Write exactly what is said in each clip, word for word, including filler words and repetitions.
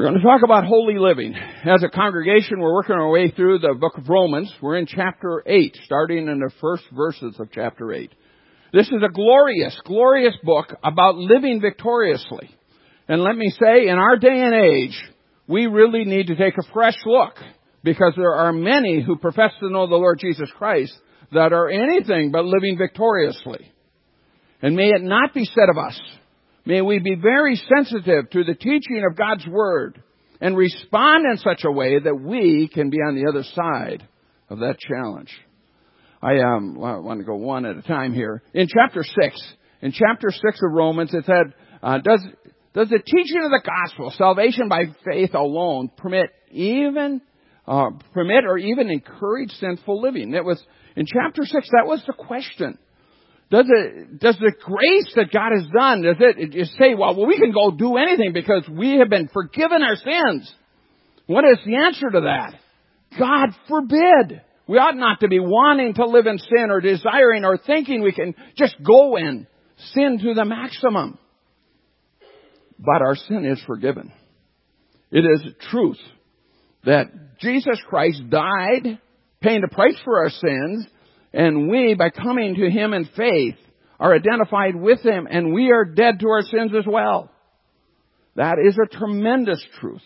We're going to talk about holy living. As a congregation, we're working our way through the book of Romans. We're in chapter eight, starting in the first verses of chapter eight. This is a glorious, glorious book about living victoriously. And let me say, in our day and age, we really need to take a fresh look, because there are many who profess to know the Lord Jesus Christ that are anything but living victoriously. And may it not be said of us. May we be very sensitive to the teaching of God's Word and respond in such a way that we can be on the other side of that challenge. I um, want to go one at a time here. In chapter six, in chapter six of Romans, it said, uh, does, does the teaching of the gospel, salvation by faith alone, permit even, uh, permit or even encourage sinful living? It was, in chapter six, that was the question. Does it, does the grace that God has done, does it just say, well, well, we can go do anything because we have been forgiven our sins? What is the answer to that? God forbid. We ought not to be wanting to live in sin or desiring or thinking we can just go and sin to the maximum. But our sin is forgiven. It is truth that Jesus Christ died, paying the price for our sins, and we, by coming to Him in faith, are identified with Him, and we are dead to our sins as well. That is a tremendous truth.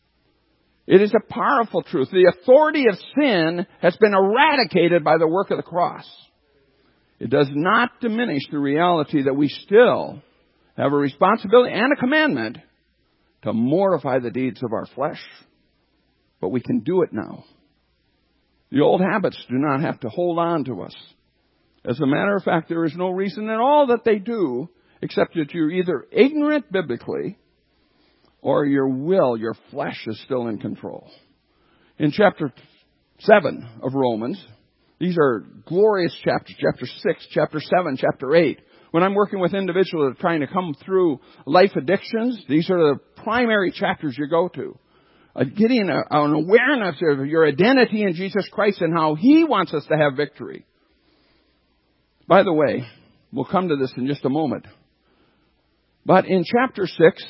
It is a powerful truth. The authority of sin has been eradicated by the work of the cross. It does not diminish the reality that we still have a responsibility and a commandment to mortify the deeds of our flesh. But we can do it now. The old habits do not have to hold on to us. As a matter of fact, there is no reason at all that they do, except that you're either ignorant biblically or your will, your flesh, is still in control. In chapter seven of Romans, these are glorious chapters, chapter six, chapter seven, chapter eight. When I'm working with individuals that are trying to come through life addictions, these are the primary chapters you go to. Uh, getting a, an awareness of your identity in Jesus Christ and how He wants us to have victory. By the way, we'll come to this in just a moment. But in chapter six,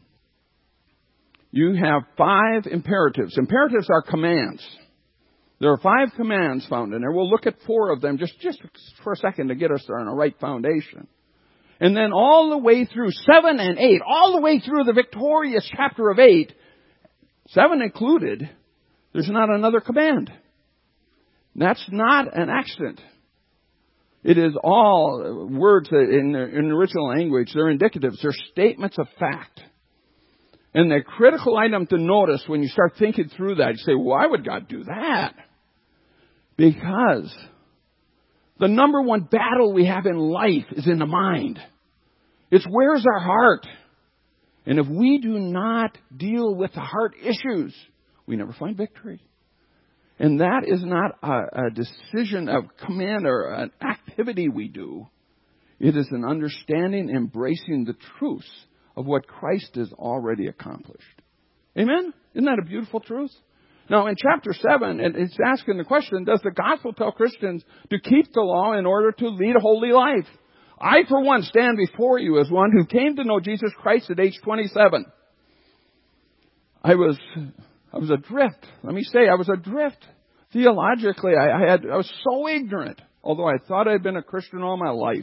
you have five imperatives. Imperatives are commands. There are five commands found in there. We'll look at four of them just, just for a second to get us there on a right foundation. And then all the way through seven and eight, all the way through the victorious chapter of eight, seven included, there's not another command. That's not an accident. It is all words in the, in the original language. They're indicatives. They're statements of fact. And the critical item to notice when you start thinking through that, you say, why would God do that? Because the number one battle we have in life is in the mind. It's where's our heart? And if we do not deal with the heart issues, we never find victory. And that is not a, a decision of command or an activity we do. It is an understanding, embracing the truths of what Christ has already accomplished. Amen? Isn't that a beautiful truth? Now, in chapter seven, it's asking the question, does the gospel tell Christians to keep the law in order to lead a holy life? I, for one, stand before you as one who came to know Jesus Christ at age twenty-seven. I was, I was adrift. Let me say, I was adrift. Theologically, I, I had, I was so ignorant, although I thought I'd been a Christian all my life.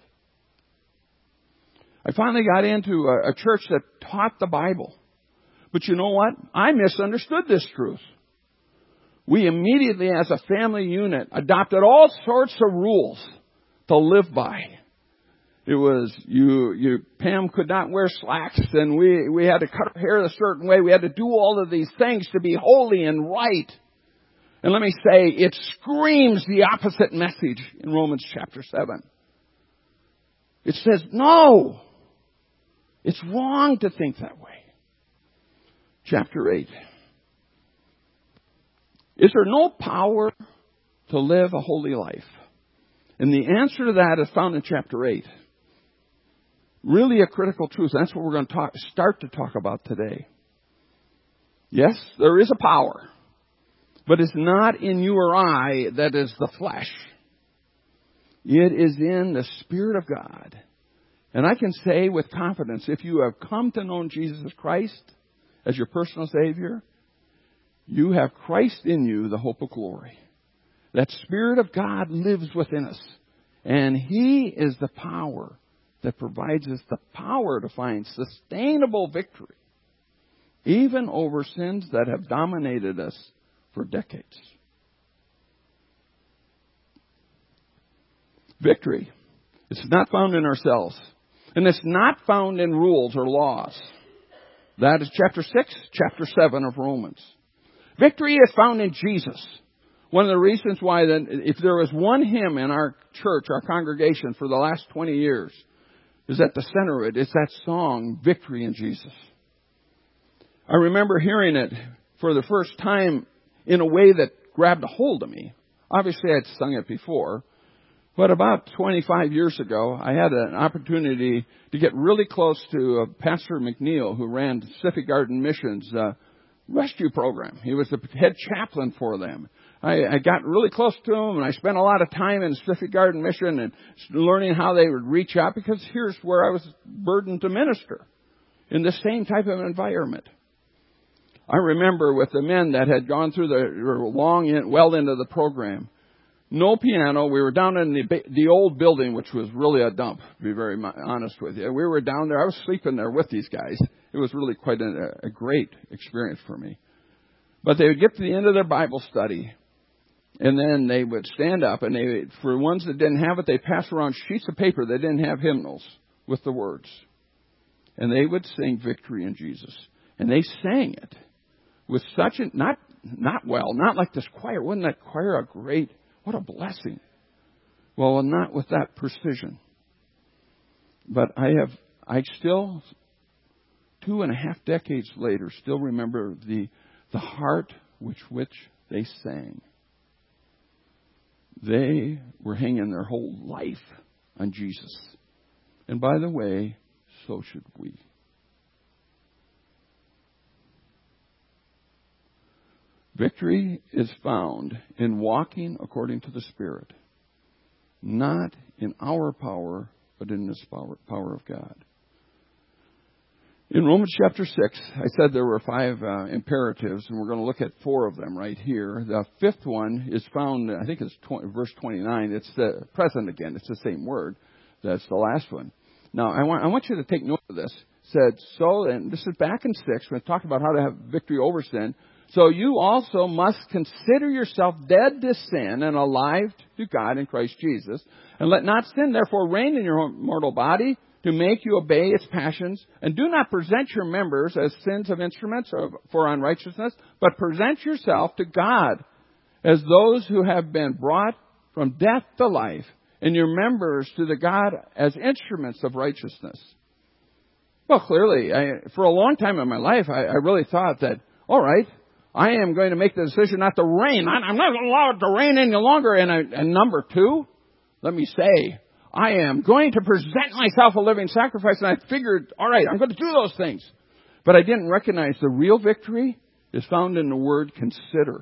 I finally got into a, a church that taught the Bible. But you know what? I misunderstood this truth. We immediately, as a family unit, adopted all sorts of rules to live by. It was, you, you, Pam could not wear slacks, and we, we had to cut her hair a certain way. We had to do all of these things to be holy and right. And let me say, it screams the opposite message in Romans chapter seven. It says, no, it's wrong to think that way. Chapter eight. Is there no power to live a holy life? And the answer to that is found in chapter eight. Really a critical truth. That's what we're going to talk, start to talk about today. Yes, there is a power. But it's not in you or I that is the flesh. It is in the Spirit of God. And I can say with confidence, if you have come to know Jesus Christ, as your personal Savior, you have Christ in you, the hope of glory. That Spirit of God lives within us. And He is the power that provides us the power to find sustainable victory, even over sins that have dominated us for decades. Victory. It's not found in ourselves. And it's not found in rules or laws. That is chapter six, chapter seven of Romans. Victory is found in Jesus. One of the reasons why that if there was one hymn in our church, our congregation for the last twenty years, is at the center of it. It's that song, Victory in Jesus. I remember hearing it for the first time in a way that grabbed a hold of me. Obviously, I'd sung it before. But about twenty-five years ago, I had an opportunity to get really close to uh, Pastor McNeil, who ran Pacific Garden Mission's uh, rescue program. He was the head chaplain for them. I, I got really close to him, and I spent a lot of time in Pacific Garden Mission and learning how they would reach out, because here's where I was burdened to minister, in the same type of environment. I remember with the men that had gone through the long, in, well into the program, no piano. We were down in the the old building, which was really a dump, to be very honest with you. We were down there. I was sleeping there with these guys. It was really quite a, a great experience for me. But they would get to the end of their Bible study, and then they would stand up, and they, for ones that didn't have it, they passed around sheets of paper that didn't have hymnals with the words. And they would sing Victory in Jesus. And they sang it with such a, not, not well, not like this choir. Wasn't that choir a great, what a blessing. Well, not with that precision. But I have, I still, two and a half decades later, still remember the, the heart with which they sang. They were hanging their whole life on Jesus. And by the way, so should we. Victory is found in walking according to the Spirit, not in our power, but in this power, power of God. In Romans chapter six, I said there were five uh, imperatives, and we're going to look at four of them right here. The fifth one is found, I think it's twenty, verse twenty-nine. It's the present again. It's the same word. That's the last one. Now, I want, I want you to take note of this. It said, so, and this is back in six, when it talked about how to have victory over sin. So you also must consider yourself dead to sin and alive to God in Christ Jesus. And let not sin therefore reign in your mortal body to make you obey its passions. And do not present your members as sins of instruments of, for unrighteousness, but present yourself to God as those who have been brought from death to life, and your members to the God as instruments of righteousness. Well, clearly, I, for a long time in my life, I, I really thought that, all right, I am going to make the decision not to reign. I'm not going to allow it to reign any longer. And, I, and number two, let me say, I am going to present myself a living sacrifice. And I figured, all right, I'm going to do those things. But I didn't recognize the real victory is found in the word consider.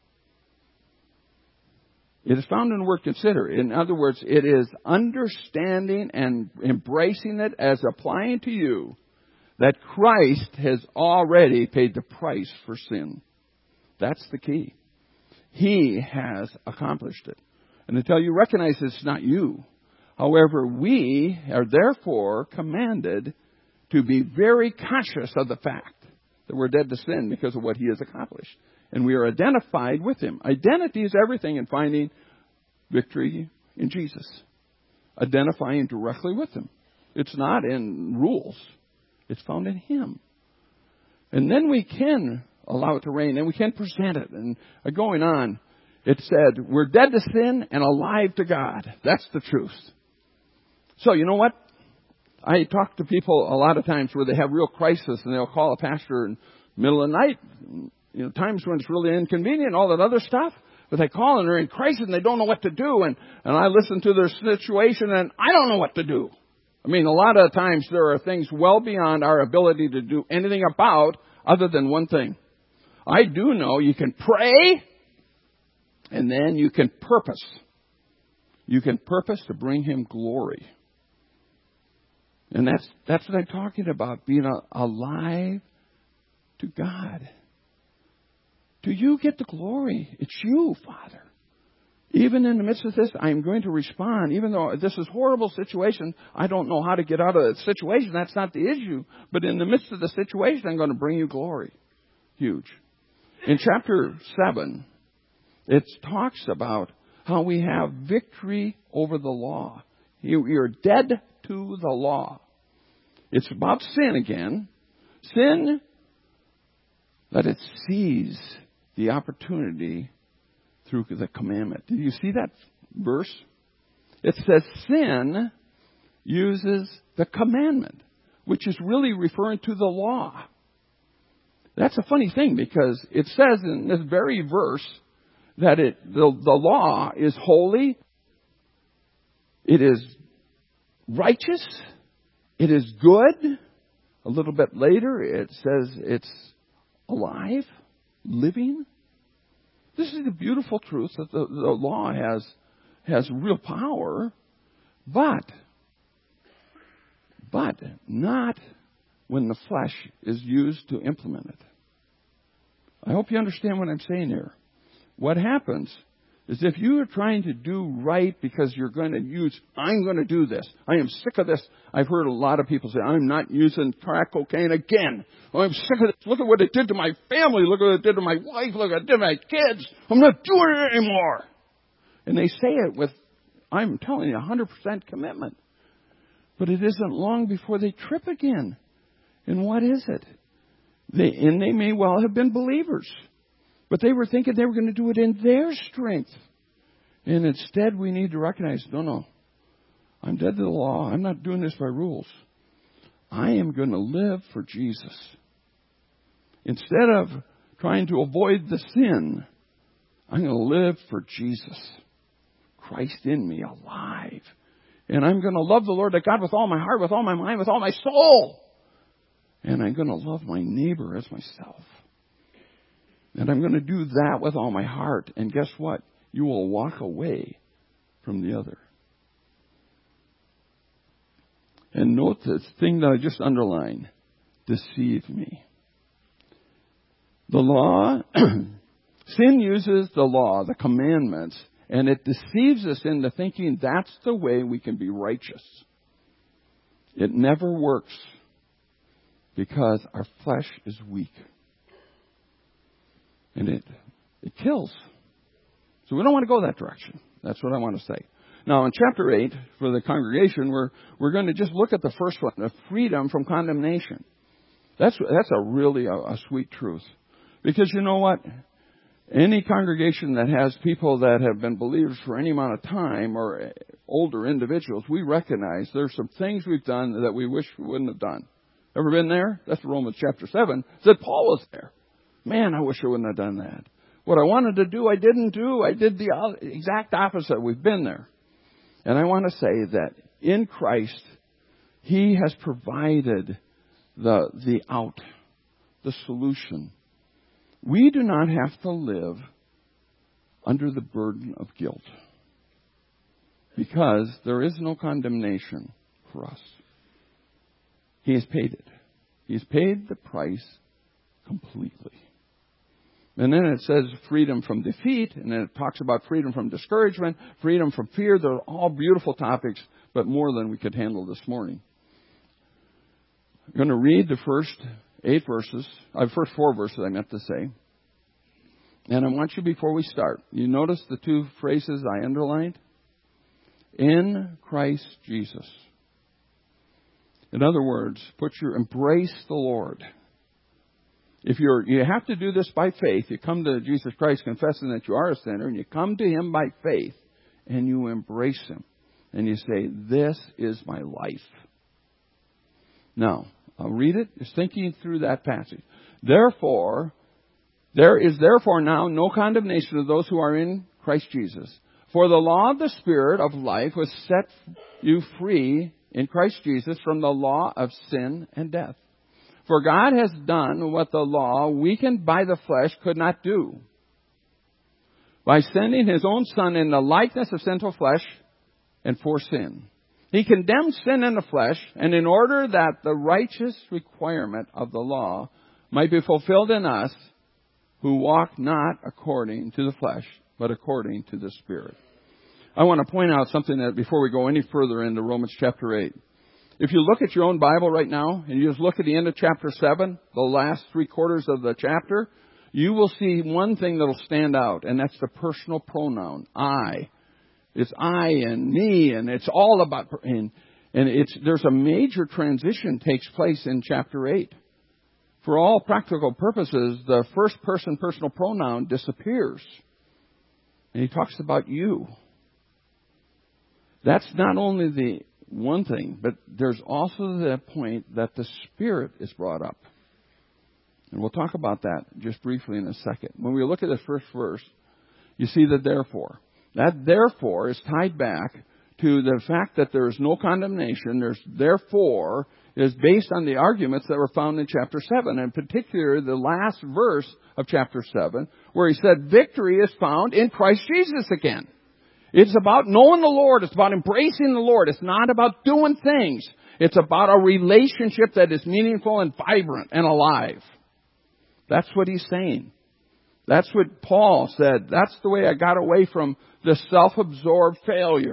It is found in the word consider. In other words, it is understanding and embracing it as applying to you that Christ has already paid the price for sin. That's the key. He has accomplished it. And until you recognize it's not you. However, we are therefore commanded to be very conscious of the fact that we're dead to sin because of what He has accomplished. And we are identified with Him. Identity is everything in finding victory in Jesus. Identifying directly with Him. It's not in rules. It's found in Him. And then we can allow it to reign, and we can present it. And going on, it said, we're dead to sin and alive to God. That's the truth. So, you know what? I talk to people a lot of times where they have real crisis, and they'll call a pastor in the middle of the night, you know, times when it's really inconvenient, all that other stuff. But they call and they're in crisis and they don't know what to do. And, and I listen to their situation and I don't know what to do. I mean, a lot of times there are things well beyond our ability to do anything about other than one thing. I do know you can pray and then you can purpose. You can purpose to bring Him glory. And that's, that's what I'm talking about, being alive to God. Do you get the glory? It's you, Father. Even in the midst of this, I'm going to respond. Even though this is a horrible situation, I don't know how to get out of the situation. That's not the issue. But in the midst of the situation, I'm going to bring you glory. Huge. In chapter seven, it talks about how we have victory over the law. You, you're dead to the law. It's about sin again. Sin, let it seize the opportunity through the commandment. Do you see that verse? It says sin uses the commandment, which is really referring to the law. That's a funny thing because it says in this very verse that it, the, the law is holy, it is righteous, it is good. A little bit later it says it's alive, living. This is the beautiful truth that the, the law has, has real power, but, but not when the flesh is used to implement it. I hope you understand what I'm saying here. What happens is if you are trying to do right because you're going to use, I'm going to do this. I am sick of this. I've heard a lot of people say, I'm not using crack cocaine again. I'm sick of this. Look at what it did to my family. Look at what it did to my wife. Look at what it did to my kids. I'm not doing it anymore. And they say it with, I'm telling you, one hundred percent commitment. But it isn't long before they trip again. And what is it? They, and they may well have been believers. But they were thinking they were going to do it in their strength. And instead we need to recognize, no, no. I'm dead to the law. I'm not doing this by rules. I am going to live for Jesus. Instead of trying to avoid the sin, I'm going to live for Jesus. Christ in me, alive. And I'm going to love the Lord God with all my heart, with all my mind, with all my soul. And I'm going to love my neighbor as myself. And I'm going to do that with all my heart. And guess what? You will walk away from the other. And note this thing that I just underlined. Deceive me. The law, sin uses the law, the commandments, and it deceives us into thinking that's the way we can be righteous. It never works because our flesh is weak. And it it kills. So we don't want to go that direction. That's what I want to say. Now in chapter eight, for the congregation, we're we're going to just look at the first one, the freedom from condemnation. That's that's a really a, a sweet truth. Because you know what? Any congregation that has people that have been believers for any amount of time or older individuals, we recognize there's some things we've done that we wish we wouldn't have done. Ever been there? That's Romans chapter seven. It said Paul was there. Man, I wish I wouldn't have done that. What I wanted to do, I didn't do. I did the exact opposite. We've been there. And I want to say that in Christ, He has provided the, the out, the solution. We do not have to live under the burden of guilt because there is no condemnation for us. He has paid it. He has paid the price completely. And then it says freedom from defeat, and then it talks about freedom from discouragement, freedom from fear. They're all beautiful topics, but more than we could handle this morning. I'm going to read the first eight verses, uh, first four verses I meant to say. And I want you, before we start, you notice the two phrases I underlined? In Christ Jesus. In other words, put your embrace the Lord. If you're, you have to do this by faith. You come to Jesus Christ confessing that you are a sinner, and you come to Him by faith, and you embrace Him. And you say, this is my life. Now, I'll read it. Just thinking through that passage. Therefore, there is therefore now no condemnation of those who are in Christ Jesus. For the law of the Spirit of life was set you free in Christ Jesus from the law of sin and death. For God has done what the law, weakened by the flesh, could not do. By sending His own Son in the likeness of sinful flesh and for sin. He condemned sin in the flesh, and in order that the righteous requirement of the law might be fulfilled in us who walk not according to the flesh, but according to the Spirit. I want to point out something that before we go any further into Romans chapter eight. If you look at your own Bible right now, and you just look at the end of chapter seven, the last three quarters of the chapter, you will see one thing that will stand out, and that's the personal pronoun, I. It's I and me, and it's all about, and, and it's, there's a major transition takes place in chapter eight. For all practical purposes, the first person personal pronoun disappears. And he talks about you. That's not only the one thing, but there's also the point that the Spirit is brought up. And we'll talk about that just briefly in a second. When we look at this first verse, you see the therefore. That therefore is tied back to the fact that there is no condemnation. There's therefore is based on the arguments that were found in chapter seven, and in particular the last verse of chapter seven, where he said victory is found in Christ Jesus again. It's about knowing the Lord. It's about embracing the Lord. It's not about doing things. It's about a relationship that is meaningful and vibrant and alive. That's what he's saying. That's what Paul said. That's the way I got away from the self-absorbed failure.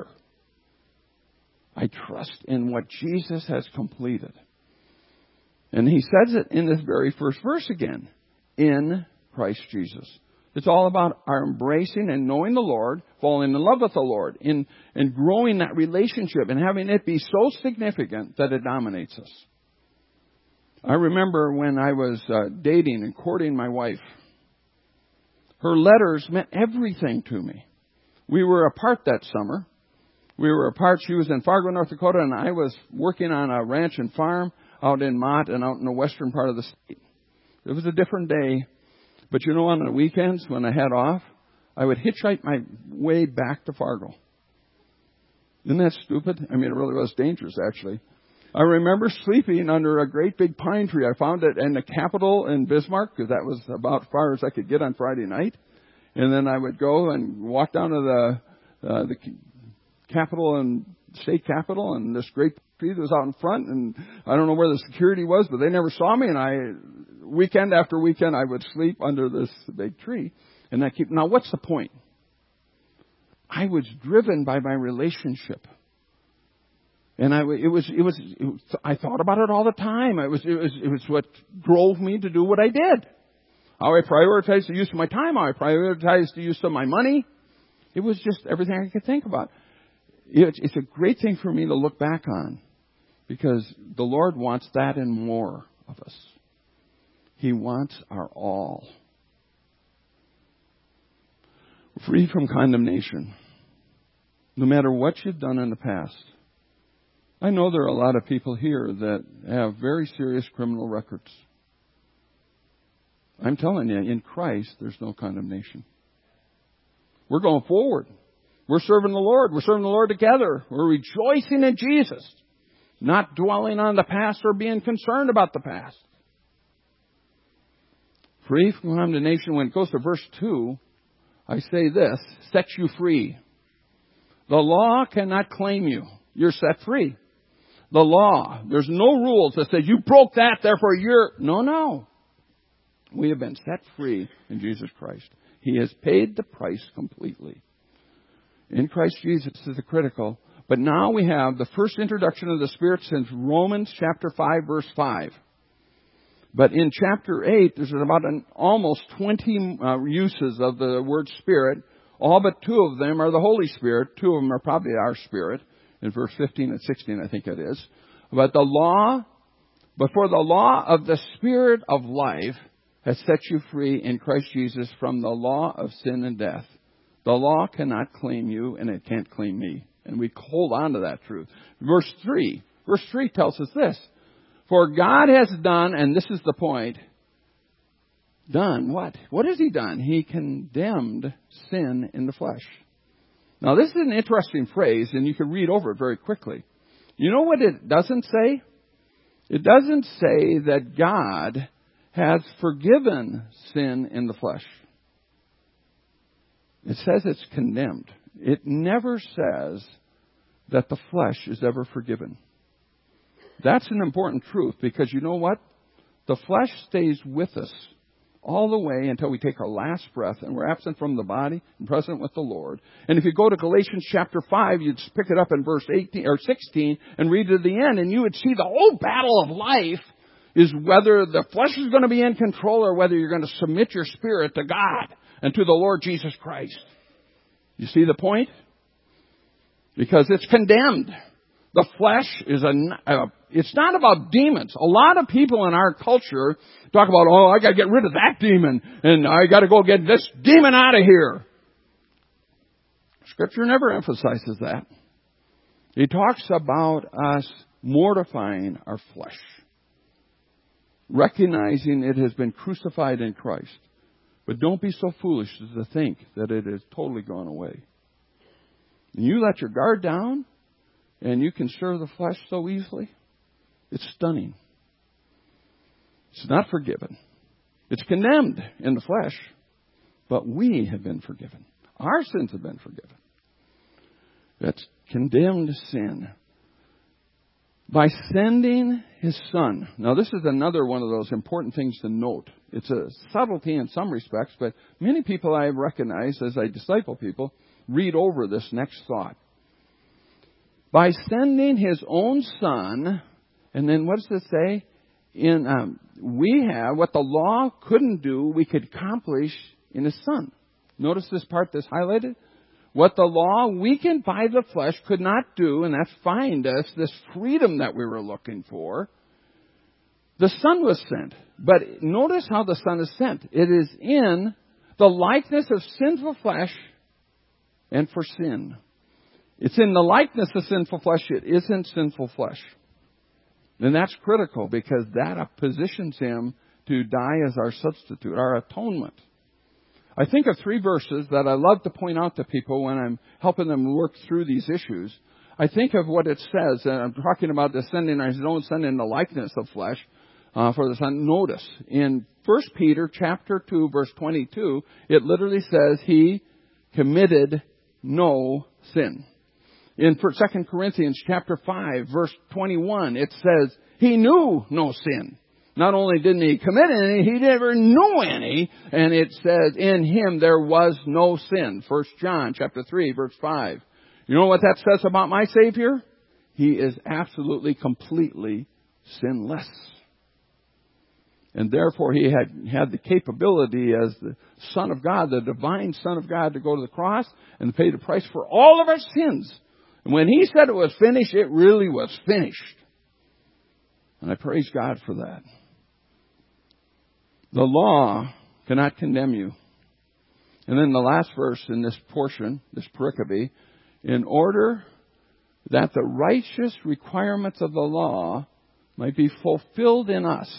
I trust in what Jesus has completed. And he says it in this very first verse again. In Christ Jesus. It's all about our embracing and knowing the Lord, falling in love with the Lord, in, and growing that relationship and having it be so significant that it dominates us. I remember when I was uh, dating and courting my wife. Her letters meant everything to me. We were apart that summer. We were apart. She was in Fargo, North Dakota, and I was working on a ranch and farm out in Mott and out in the western part of the state. It was a different day. But you know, on the weekends when I had off, I would hitchhike my way back to Fargo. Isn't that stupid? I mean, it really was dangerous, actually. I remember sleeping under a great big pine tree. I found it in the Capitol in Bismarck, because that was about as far as I could get on Friday night. And then I would go and walk down to the uh, the Capitol and state Capitol, and this great tree that was out in front. And I don't know where the security was, but they never saw me. And I, weekend after weekend, I would sleep under this big tree. And I keep. Now, what's the point? I was driven by my relationship. And I, it was, it was, it was, I thought about it all the time. It was, it was, it was what drove me to do what I did. How I prioritized the use of my time, how I prioritized the use of my money. It was just everything I could think about. It's, it's a great thing for me to look back on, because the Lord wants that and more of us. He wants our all. Free from condemnation. No matter what you've done in the past. I know there are a lot of people here that have very serious criminal records. I'm telling you, in Christ, there's no condemnation. We're going forward. We're serving the Lord. We're serving the Lord together. We're rejoicing in Jesus, not dwelling on the past or being concerned about the past. Free from condemnation. When it goes to verse two, I say this, sets you free. The law cannot claim you. You're set free. The law, there's no rules that say you broke that, therefore you're... No, no. We have been set free in Jesus Christ. He has paid the price completely. In Christ Jesus is the critical. But now we have the first introduction of the Spirit since Romans chapter five, verse five. But in chapter eight, there's about an almost twenty uh, uses of the word Spirit. All but two of them are the Holy Spirit. Two of them are probably our Spirit. In verse fifteen and sixteen, I think it is. But the law, but for the law of the Spirit of life has set you free in Christ Jesus from the law of sin and death. The law cannot claim you, and it can't claim me. And we hold on to that truth. Verse three. Verse three tells us this. For God has done, and this is the point, done what? What has He done? He condemned sin in the flesh. Now, this is an interesting phrase, and you can read over it very quickly. You know what it doesn't say? It doesn't say that God has forgiven sin in the flesh. It says it's condemned. It never says that the flesh is ever forgiven. That's an important truth, because you know what? The flesh stays with us all the way until we take our last breath and we're absent from the body and present with the Lord. And if you go to Galatians chapter five, you'd pick it up in verse eighteen or sixteen and read to the end, and you would see the whole battle of life is whether the flesh is going to be in control or whether you're going to submit your spirit to God and to the Lord Jesus Christ. You see the point? Because it's condemned. The flesh is a, uh, it's not about demons. A lot of people in our culture talk about, oh, I got to get rid of that demon and I got to go get this demon out of here. Scripture never emphasizes that. It talks about us mortifying our flesh, recognizing it has been crucified in Christ. But don't be so foolish as to think that it has totally gone away. And you let your guard down, and you can serve the flesh so easily. It's stunning. It's not forgiven. It's condemned in the flesh, but we have been forgiven. Our sins have been forgiven. That's condemned sin. By sending His Son. Now, this is another one of those important things to note. It's a subtlety in some respects, but many people I recognize as I disciple people read over this next thought. By sending His own Son, and then what does it say? In um, we have what the law couldn't do, we could accomplish in His Son. Notice this part that's highlighted. What the law, weakened by the flesh, could not do, and that's find us this freedom that we were looking for. The Son was sent. But notice how the Son is sent. It is in the likeness of sinful flesh and for sin. It's in the likeness of sinful flesh. It isn't sinful flesh. And that's critical because that positions Him to die as our substitute, our atonement. I think of three verses that I love to point out to people when I'm helping them work through these issues. I think of what it says, and I'm talking about the sending His own Son in the likeness of flesh uh, for the Son. Notice, in First Peter chapter two, verse twenty-two, it literally says He committed no sin. In Second Corinthians chapter five, verse twenty-one, it says He knew no sin. Not only didn't He commit any, He never knew any. And it says, in Him there was no sin. First John chapter three, verse five. You know what that says about my Savior? He is absolutely, completely sinless. And therefore He had, had the capability as the Son of God, the divine Son of God, to go to the cross and pay the price for all of our sins. And when He said it was finished, it really was finished. And I praise God for that. The law cannot condemn you. And then the last verse in this portion, this pericope, in order that the righteous requirements of the law might be fulfilled in us,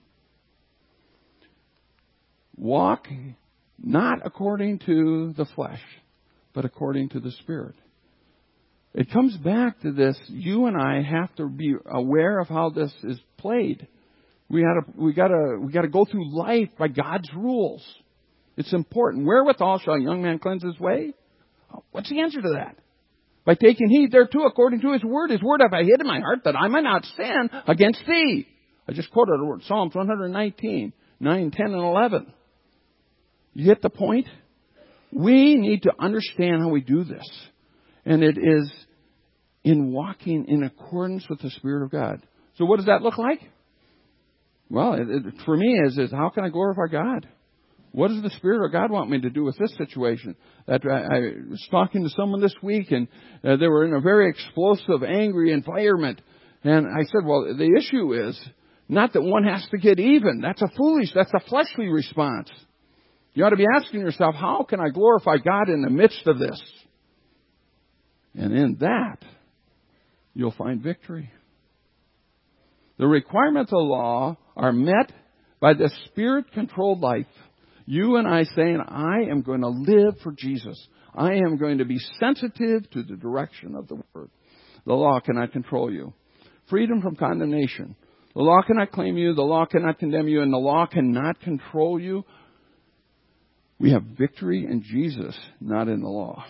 walk not according to the flesh, but according to the Spirit. It comes back to this. You and I have to be aware of how this is played. We gotta, we gotta, we gotta go through life by God's rules. It's important. Wherewithal shall a young man cleanse his way? What's the answer to that? By taking heed thereto according to His word. His word have I hid in my heart that I might not sin against Thee. I just quoted a word, Psalms one nineteen, nine, ten, and eleven. You get the point? We need to understand how we do this. And it is in walking in accordance with the Spirit of God. So what does that look like? Well, it, it, for me, is, is how can I glorify God? What does the Spirit of God want me to do with this situation? That I, I was talking to someone this week, and uh, they were in a very explosive, angry environment. And I said, well, the issue is not that one has to get even. That's a foolish, that's a fleshly response. You ought to be asking yourself, how can I glorify God in the midst of this? And in that, you'll find victory. The requirements of the law are met by the Spirit-controlled life. You and I saying, I am going to live for Jesus. I am going to be sensitive to the direction of the Word. The law cannot control you. Freedom from condemnation. The law cannot claim you. The law cannot condemn you. And the law cannot control you. We have victory in Jesus, not in the law.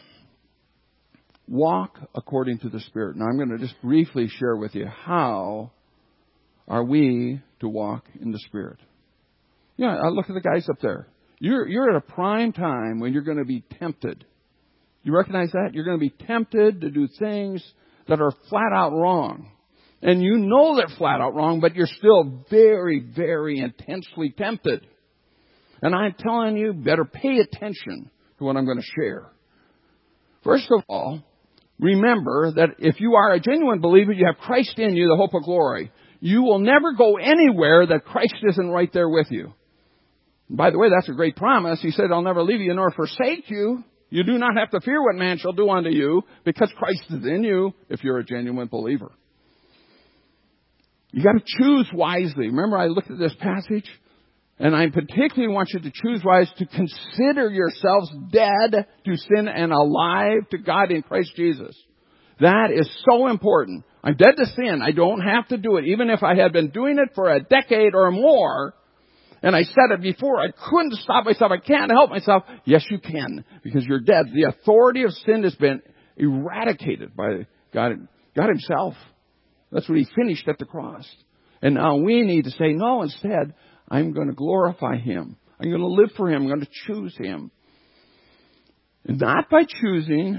Walk according to the Spirit. Now I'm going to just briefly share with you how are we to walk in the Spirit? Yeah, I look at the guys up there. You're, you're at a prime time when you're going to be tempted. You recognize that? You're going to be tempted to do things that are flat out wrong. And you know they're flat out wrong, but you're still very, very intensely tempted. And I'm telling you, better pay attention to what I'm going to share. First of all, remember that if you are a genuine believer, you have Christ in you, the hope of glory. You will never go anywhere that Christ isn't right there with you. By the way, that's a great promise. He said, I'll never leave you nor forsake you. You do not have to fear what man shall do unto you because Christ is in you if you're a genuine believer. You got to choose wisely. Remember, I looked at this passage, and I particularly want you to choose wise to consider yourselves dead to sin and alive to God in Christ Jesus. That is so important. I'm dead to sin. I don't have to do it. Even if I had been doing it for a decade or more, and I said it before, I couldn't stop myself. I can't help myself. Yes, you can, because you're dead. The authority of sin has been eradicated by God, God Himself. That's what He finished at the cross. And now we need to say, no, instead, I'm going to glorify Him. I'm going to live for Him. I'm going to choose Him. And not by choosing,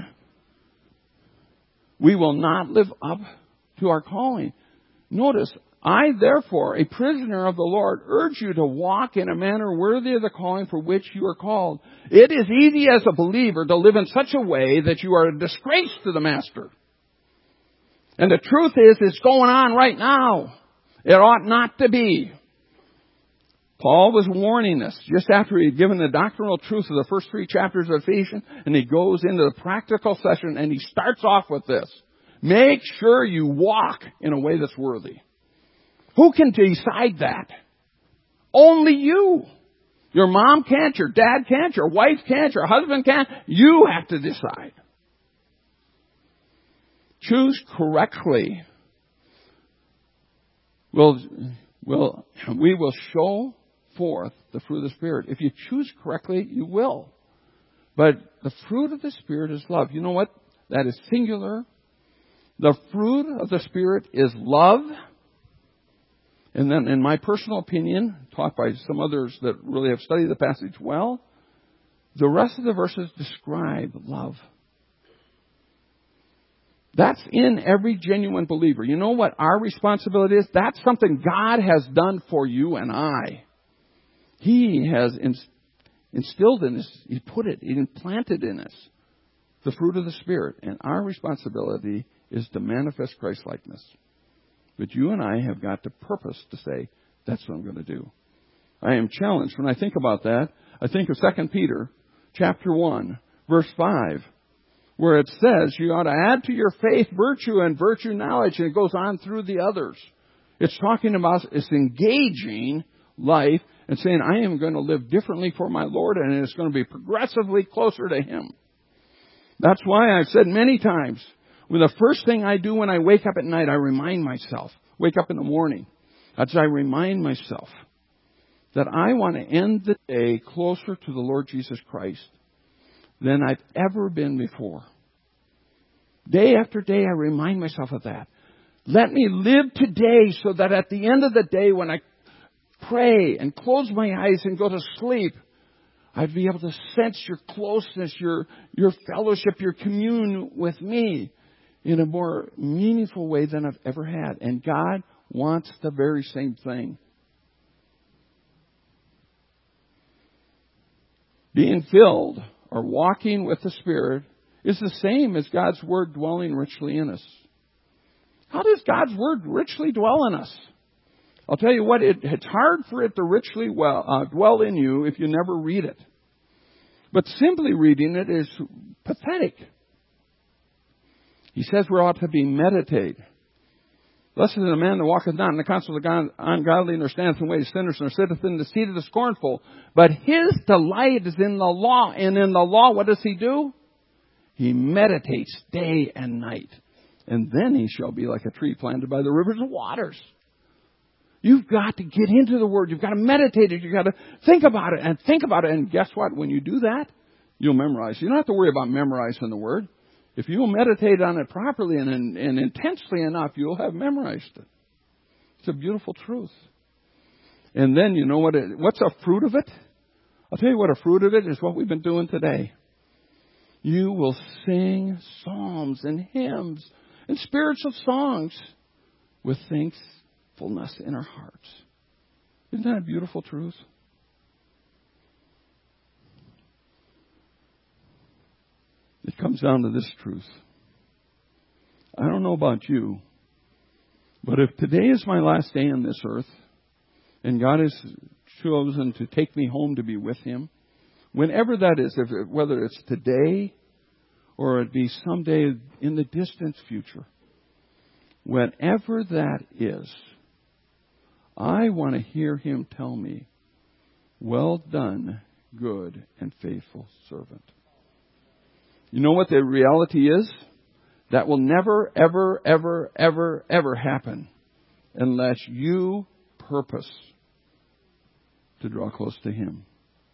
we will not live up to our calling. Notice, I, therefore, a prisoner of the Lord, urge you to walk in a manner worthy of the calling for which you are called. It is easy as a believer to live in such a way that you are a disgrace to the Master. And the truth is, it's going on right now. It ought not to be. Paul was warning us just after he had given the doctrinal truth of the first three chapters of Ephesians, and he goes into the practical session, and he starts off with this. Make sure you walk in a way that's worthy. Who can decide that? Only you. Your mom can't, your dad can't, your wife can't, your husband can't. You have to decide. Choose correctly. We'll, we'll, we will show forth the fruit of the Spirit. If you choose correctly, you will. But the fruit of the Spirit is love. You know what? That is singular. The fruit of the Spirit is love. And then, in my personal opinion, taught by some others that really have studied the passage well, the rest of the verses describe love. That's in every genuine believer. You know what our responsibility is? That's something God has done for you and I. He has instilled in us, He put it, He implanted in us the fruit of the Spirit. And our responsibility is to manifest Christ-likeness. But you and I have got the purpose to say, that's what I'm going to do. I am challenged. When I think about that, I think of Second Peter chapter one, verse five, where it says you ought to add to your faith virtue and virtue knowledge, and it goes on through the others. It's talking about, it's engaging life and saying, I am going to live differently for my Lord, and it's going to be progressively closer to Him. That's why I've said many times, well, the first thing I do when I wake up at night, I remind myself, wake up in the morning, as I remind myself that I want to end the day closer to the Lord Jesus Christ than I've ever been before. Day after day, I remind myself of that. Let me live today so that at the end of the day, when I pray and close my eyes and go to sleep, I'd be able to sense your closeness, your, your fellowship, your commune with me in a more meaningful way than I've ever had. And God wants the very same thing. Being filled or walking with the Spirit is the same as God's Word dwelling richly in us. How does God's Word richly dwell in us? I'll tell you what, it, it's hard for it to richly well, uh, dwell in you if you never read it. But simply reading it is pathetic. He says we ought to be meditate. Blessed is the man that walketh not in the counsel of the ungodly, nor standeth in the way of sinners, nor sitteth in the seat of the scornful. But his delight is in the law. And in the law, what does he do? He meditates day and night. And then he shall be like a tree planted by the rivers of waters. You've got to get into the Word. You've got to meditate it. You've got to think about it and think about it. And guess what? When you do that, you'll memorize. You don't have to worry about memorizing the Word. If you'll meditate on it properly and, and intensely enough, you'll have memorized it. It's a beautiful truth. And then you know what? It, what's a fruit of it? I'll tell you what a fruit of it is what we've been doing today. You will sing psalms and hymns and spiritual songs with thankfulness in our hearts. Isn't that a beautiful truth? It comes down to this truth. I don't know about you, but if today is my last day on this earth, and God has chosen to take me home to be with Him, whenever that is, if it, whether it's today or it be someday in the distant future, whenever that is, I want to hear Him tell me, "Well done, good and faithful servant." You know what the reality is? That will never, ever, ever, ever, ever happen unless you purpose to draw close to Him.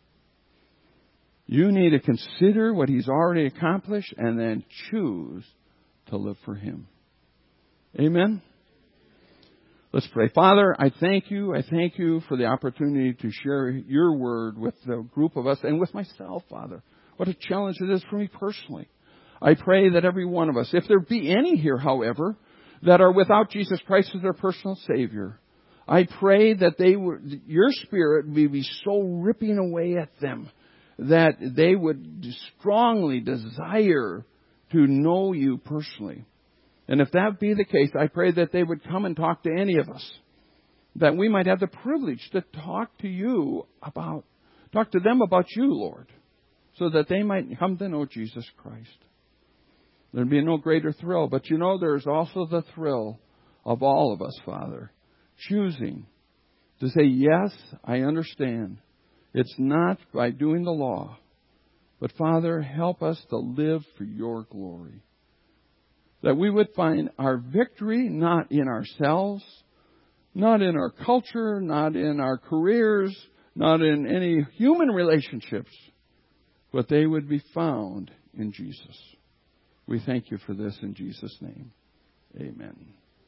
You need to consider what He's already accomplished and then choose to live for Him. Amen? Let's pray. Father, I thank you. I thank you for the opportunity to share your word with the group of us and with myself, Father. What a challenge it is for me personally. I pray that every one of us, if there be any here, however, that are without Jesus Christ as their personal Savior, I pray that they would, your Spirit may be so ripping away at them that they would strongly desire to know you personally. And if that be the case, I pray that they would come and talk to any of us, that we might have the privilege to talk to you about, talk to them about you, Lord, so that they might come to know Jesus Christ. There'd be no greater thrill. But you know, there's also the thrill of all of us, Father, choosing to say, yes, I understand. It's not by doing the law. But Father, help us to live for your glory. That we would find our victory not in ourselves, not in our culture, not in our careers, not in any human relationships, but they would be found in Jesus. We thank you for this in Jesus' name. Amen.